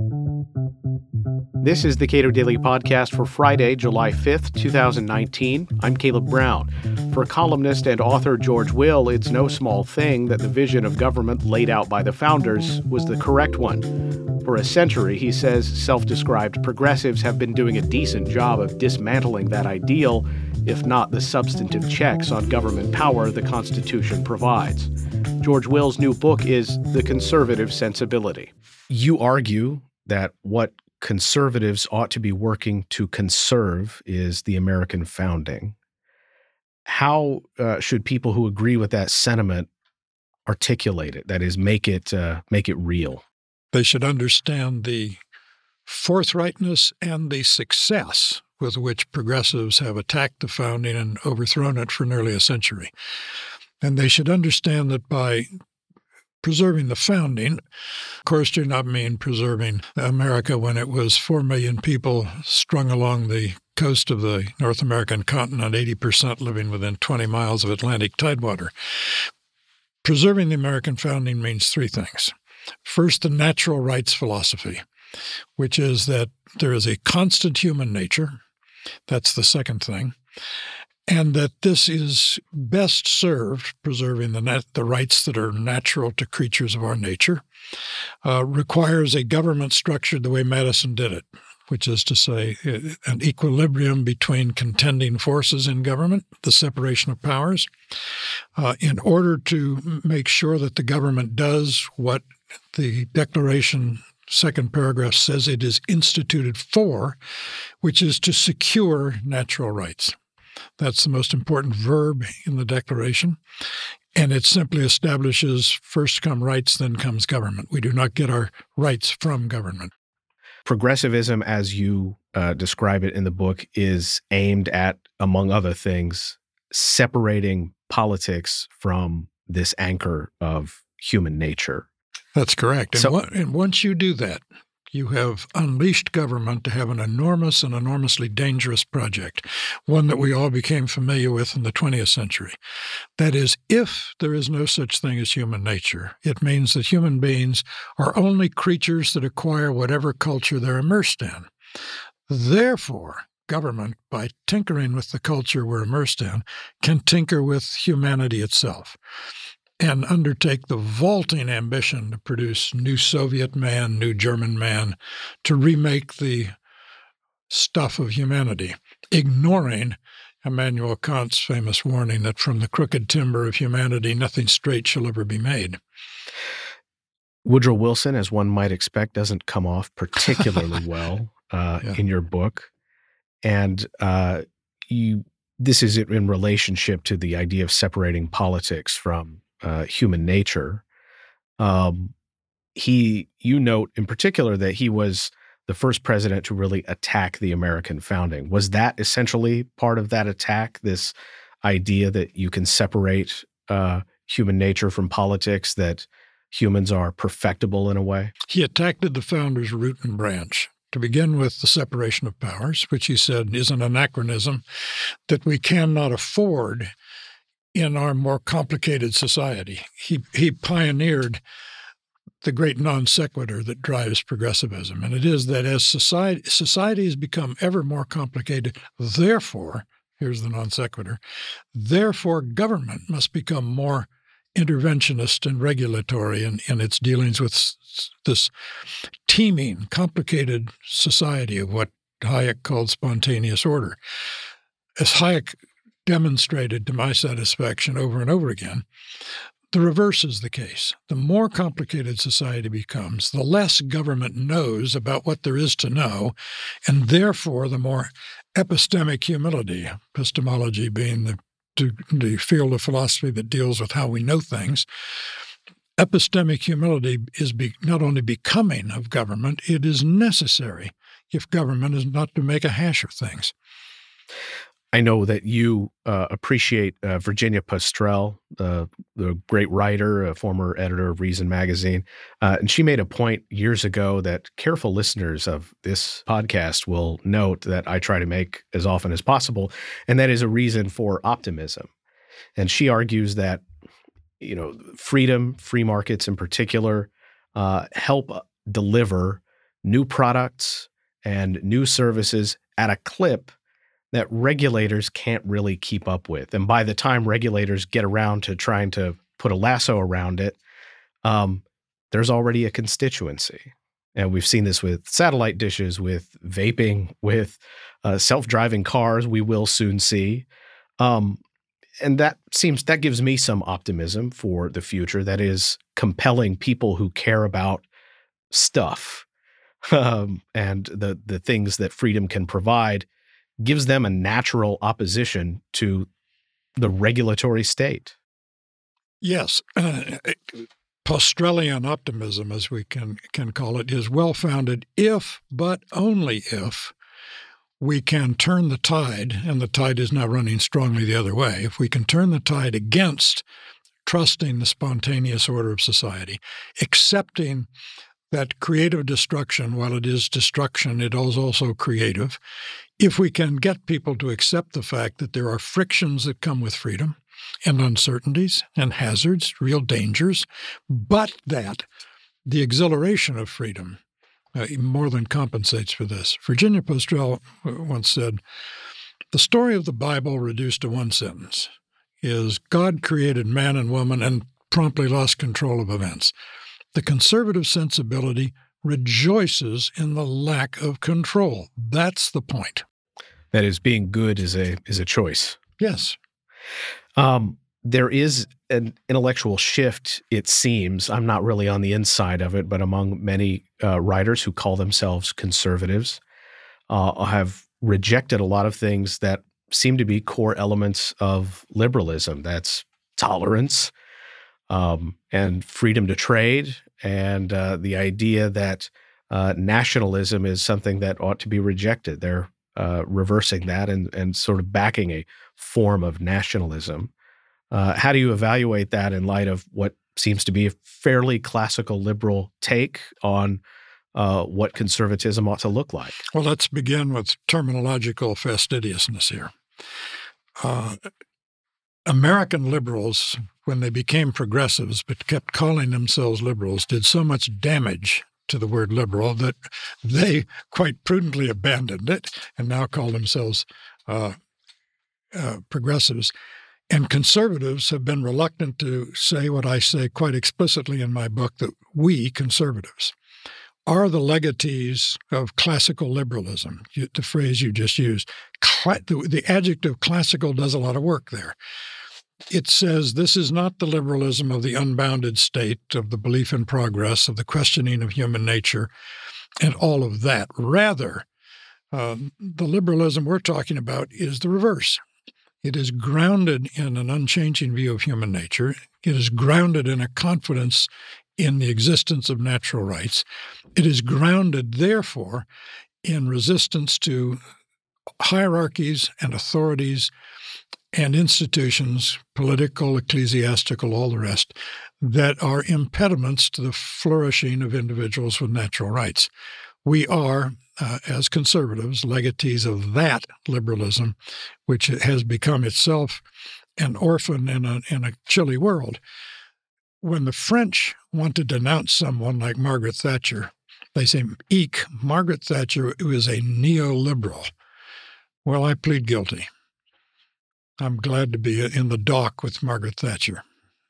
This is the Cato Daily Podcast for Friday, July 5th, 2019. I'm Caleb Brown. For columnist and author George Will, it's no small thing that the vision of government laid out by the founders was the correct one. For a century, he says, self-described progressives have been doing a decent job of dismantling that ideal, if not the substantive checks on government power the Constitution provides. George Will's new book is The Conservative Sensibility. You argue that what conservatives ought to be working to conserve is the American founding. How should people who agree with that sentiment articulate it? That is, make it real. They should understand the forthrightness and the success with which progressives have attacked the founding and overthrown it for nearly a century. And they should understand that by preserving the founding, of course, do not mean preserving America when it was 4 million people strung along the coast of the North American continent, 80% living within 20 miles of Atlantic tidewater. Preserving the American founding means three things. First, the natural rights philosophy, which is that there is a constant human nature. That's the second thing. And that this is best served, preserving the rights that are natural to creatures of our nature, requires a government structured the way Madison did it, which is to say an equilibrium between contending forces in government, the separation of powers, in order to make sure that the government does what the Declaration second paragraph says it is instituted for, which is to secure natural rights. That's the most important verb in the Declaration, and it simply establishes first come rights, then comes government. We do not get our rights from government. Progressivism, as you describe it in the book, is aimed at, among other things, separating politics from this anchor of human nature. That's correct. And once you do that, you have unleashed government to have an enormous and enormously dangerous project, one that we all became familiar with in the 20th century. That is, if there is no such thing as human nature, it means that human beings are only creatures that acquire whatever culture they're immersed in. Therefore, government, by tinkering with the culture we're immersed in, can tinker with humanity itself and undertake the vaulting ambition to produce new Soviet man, new German man, to remake the stuff of humanity, ignoring Immanuel Kant's famous warning that from the crooked timber of humanity, nothing straight shall ever be made. Woodrow Wilson, as one might expect, doesn't come off particularly well in your book. And this is in relationship to the idea of separating politics from human nature. You note in particular that he was the first president to really attack the American founding. Was that essentially part of that attack, this idea that you can separate human nature from politics, that humans are perfectible in a way? He attacked the founders' root and branch. To begin with, the separation of powers, which he said is an anachronism that we cannot afford in our more complicated society. He pioneered the great non sequitur that drives progressivism, and it is that as society has become ever more complicated, therefore, here's the non sequitur, therefore government must become more interventionist and regulatory in its dealings with this teeming, complicated society of what Hayek called spontaneous order. As Hayek demonstrated to my satisfaction over and over again, the reverse is the case. The more complicated society becomes, the less government knows about what there is to know, and therefore the more epistemic humility, epistemology being the field of philosophy that deals with how we know things, epistemic humility is not only becoming of government, it is necessary if government is not to make a hash of things. I know that you appreciate Virginia Postrel, the great writer, a former editor of Reason Magazine. And she made a point years ago that careful listeners of this podcast will note that I try to make as often as possible, and that is a reason for optimism. And she argues that, freedom, free markets in particular, help deliver new products and new services at a clip that regulators can't really keep up with. And by the time regulators get around to trying to put a lasso around it, there's already a constituency. And we've seen this with satellite dishes, with vaping, with self-driving cars we will soon see. And that gives me some optimism for the future. That is compelling people who care about stuff and the things that freedom can provide, gives them a natural opposition to the regulatory state. Yes. Postrellian optimism, as we can call it, is well-founded if, but only if, we can turn the tide, and the tide is now running strongly the other way, if we can turn the tide against trusting the spontaneous order of society, accepting that creative destruction, while it is destruction, it is also creative. If we can get people to accept the fact that there are frictions that come with freedom and uncertainties and hazards, real dangers, but that the exhilaration of freedom more than compensates for this. Virginia Postrel once said, "The story of the Bible reduced to one sentence is God created man and woman and promptly lost control of events. The conservative sensibility rejoices in the lack of control." That's the point. That is, being good is a choice. Yes. There is an intellectual shift, it seems. I'm not really on the inside of it, but among many writers who call themselves conservatives, have rejected a lot of things that seem to be core elements of liberalism. That's tolerance and freedom to trade, and the idea that nationalism is something that ought to be rejected. They're reversing that and sort of backing a form of nationalism. How do you evaluate that in light of what seems to be a fairly classical liberal take on what conservatism ought to look like? Well, let's begin with terminological fastidiousness here. American liberals, when they became progressives but kept calling themselves liberals, did so much damage to the word liberal that they quite prudently abandoned it and now call themselves progressives. And conservatives have been reluctant to say what I say quite explicitly in my book, that we, conservatives, are the legatees of classical liberalism, the phrase you just used. The adjective classical does a lot of work there. It says this is not the liberalism of the unbounded state, of the belief in progress, of the questioning of human nature, and all of that. Rather, the liberalism we're talking about is the reverse. It is grounded in an unchanging view of human nature. It is grounded in a confidence in the existence of natural rights. It is grounded, therefore, in resistance to hierarchies and authorities and institutions, political, ecclesiastical, all the rest, that are impediments to the flourishing of individuals with natural rights. We are, as conservatives, legatees of that liberalism, which has become itself an orphan in a chilly world. When the French want to denounce someone like Margaret Thatcher, they say, "Eek, Margaret Thatcher was a neoliberal." Well, I plead guilty. I'm glad to be in the dock with Margaret Thatcher.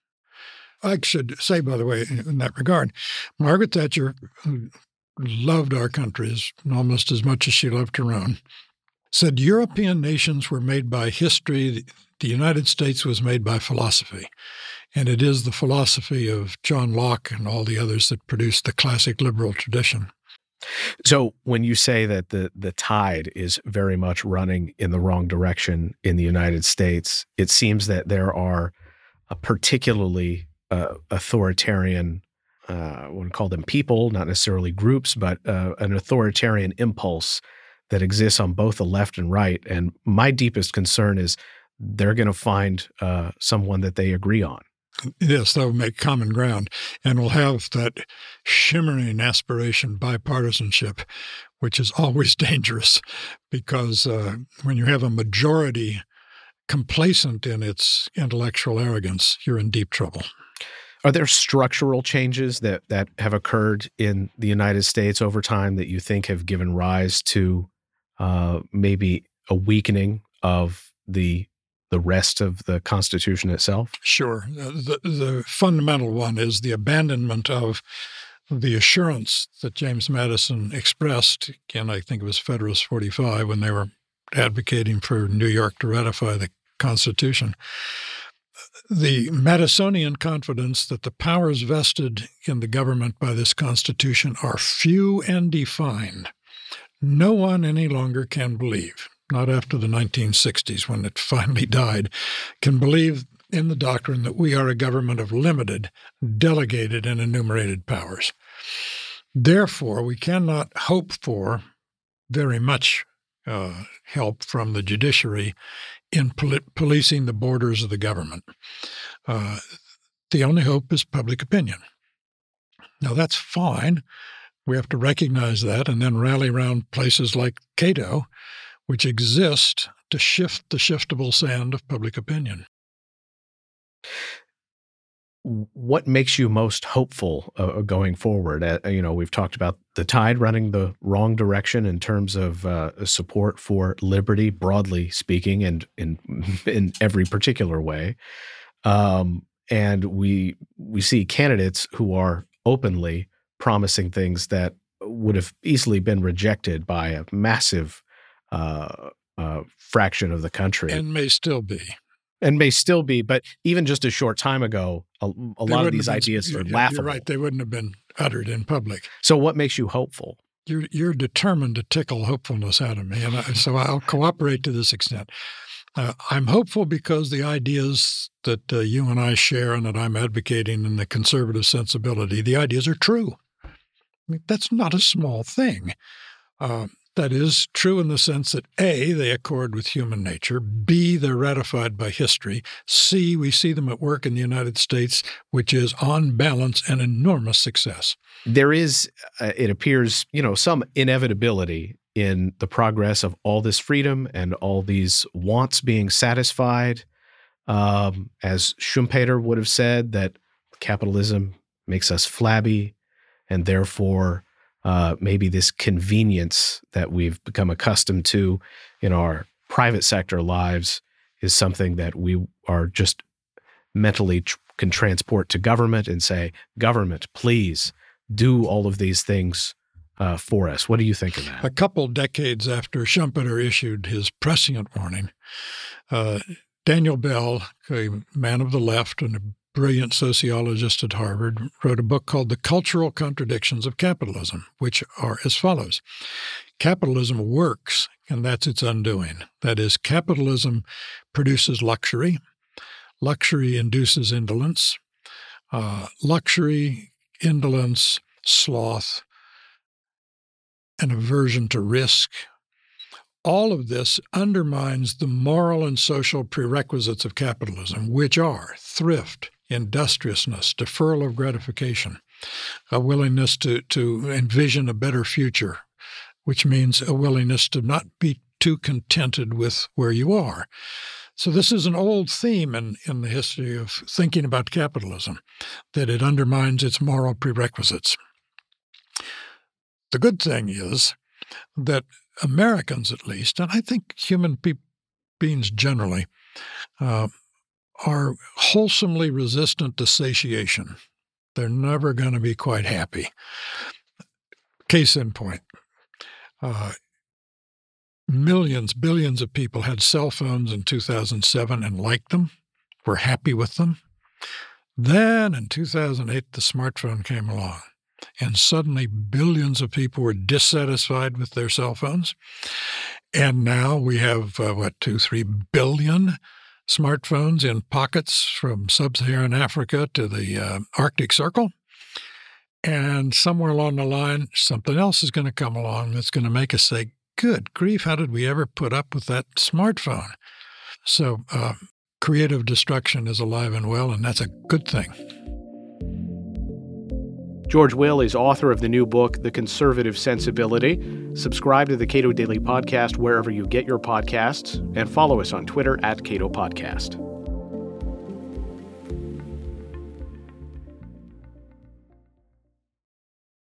I should say, by the way, in that regard, Margaret Thatcher, who loved our country almost as much as she loved her own, said European nations were made by history. The United States was made by philosophy. And it is the philosophy of John Locke and all the others that produced the classic liberal tradition. So when you say that the tide is very much running in the wrong direction in the United States, it seems that there are a particularly authoritarian, I wouldn't call them people, not necessarily groups, but an authoritarian impulse that exists on both the left and right. And my deepest concern is they're going to find someone that they agree on. Yes, they'll make common ground, and we'll have that shimmering aspiration bipartisanship, which is always dangerous because when you have a majority complacent in its intellectual arrogance, you're in deep trouble. Are there structural changes that have occurred in the United States over time that you think have given rise to maybe a weakening of the rest of the Constitution itself? Sure. The fundamental one is the abandonment of the assurance that James Madison expressed in, I think it was Federalist 45, when they were advocating for New York to ratify the Constitution. The Madisonian confidence that the powers vested in the government by this Constitution are few and defined. No one any longer can believe, not after the 1960s when it finally died, can believe in the doctrine that we are a government of limited, delegated, and enumerated powers. Therefore, we cannot hope for very much help from the judiciary in policing the borders of the government. The only hope is public opinion. Now, that's fine. We have to recognize that and then rally around places like Cato, which exist to shift the shiftable sand of public opinion. What makes you most hopeful going forward? We've talked about the tide running the wrong direction in terms of support for liberty, broadly speaking, and in every particular way. And we see candidates who are openly promising things that would have easily been rejected by a massive fraction of the country. And may still be. But even just a short time ago, a lot of these ideas are laughable. You're right. They wouldn't have been uttered in public. So what makes you hopeful? You're determined to tickle hopefulness out of me, and so I'll cooperate to this extent. I'm hopeful because the ideas that you and I share and that I'm advocating in the conservative sensibility, the ideas are true. I mean, that's not a small thing. That is true in the sense that A, they accord with human nature, B, they're ratified by history, C, we see them at work in the United States, which is on balance an enormous success. There is, it appears, some inevitability in the progress of all this freedom and all these wants being satisfied. As Schumpeter would have said, that capitalism makes us flabby, and therefore maybe this convenience that we've become accustomed to in our private sector lives is something that we are just mentally can transport to government and say, government, please do all of these things for us. What do you think of that? A couple decades after Schumpeter issued his prescient warning, Daniel Bell, a man of the left and a brilliant sociologist at Harvard, wrote a book called The Cultural Contradictions of Capitalism, which are as follows. Capitalism works, and that's its undoing. That is, capitalism produces luxury. Luxury induces indolence. Luxury, indolence, sloth, an aversion to risk. All of this undermines the moral and social prerequisites of capitalism, which are thrift, industriousness, deferral of gratification, a willingness to envision a better future, which means a willingness to not be too contented with where you are. So this is an old theme in the history of thinking about capitalism, that it undermines its moral prerequisites. The good thing is that Americans, at least, and I think human beings generally, are wholesomely resistant to satiation. They're never going to be quite happy. Case in point, millions, billions of people had cell phones in 2007 and liked them, were happy with them. Then in 2008, the smartphone came along. And suddenly billions of people were dissatisfied with their cell phones. And now we have, 2-3 billion smartphones in pockets from sub-Saharan Africa to the Arctic Circle. And somewhere along the line, something else is going to come along that's going to make us say, good grief, how did we ever put up with that smartphone? So creative destruction is alive and well, and that's a good thing. George Will is author of the new book, The Conservative Sensibility. Subscribe to the Cato Daily Podcast wherever you get your podcasts, and follow us on Twitter @CatoPodcast.